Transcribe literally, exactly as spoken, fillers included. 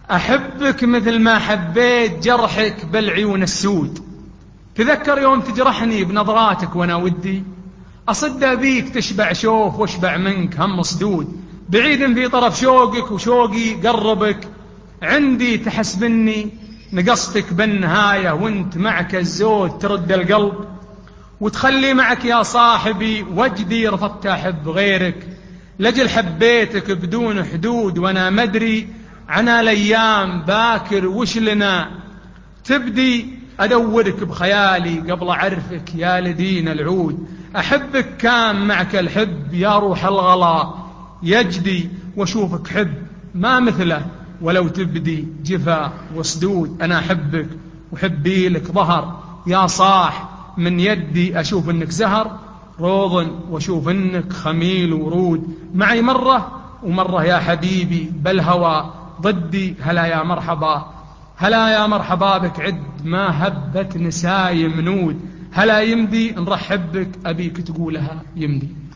أحبك مثل ما حبيت جرحك بالعيون السود. تذكر يوم تجرحني بنظراتك وأنا ودي أصد بيك تشبع شوف واشبع منك هم صدود. بعيد في طرف شوقك وشوقي قربك، عندي تحسبني نقصتك بالنهاية، وانت معك الزود ترد القلب وتخلي معك يا صاحبي وجدي رفضت أحب غيرك. لجل حبيتك بدون حدود وأنا مدري عنا الأيام باكر وش لنا تبدي. أدورك بخيالي قبل أعرفك يا لدين العود. أحبك كان معك الحب يا روح الغلا يجدي، وأشوفك حب ما مثله ولو تبدي جفا وصدود. أنا أحبك وحبي لك ظهر يا صاح من يدي، أشوف أنك زهر روض وأشوف أنك خميل ورود. معي مرة ومرة يا حبيبي بالهوى ضدي. هلا يا مرحبا هلا يا مرحبا بك عد ما هبت نساي منود. هلا يمدي نرحب بك أبيك تقولها يمدي.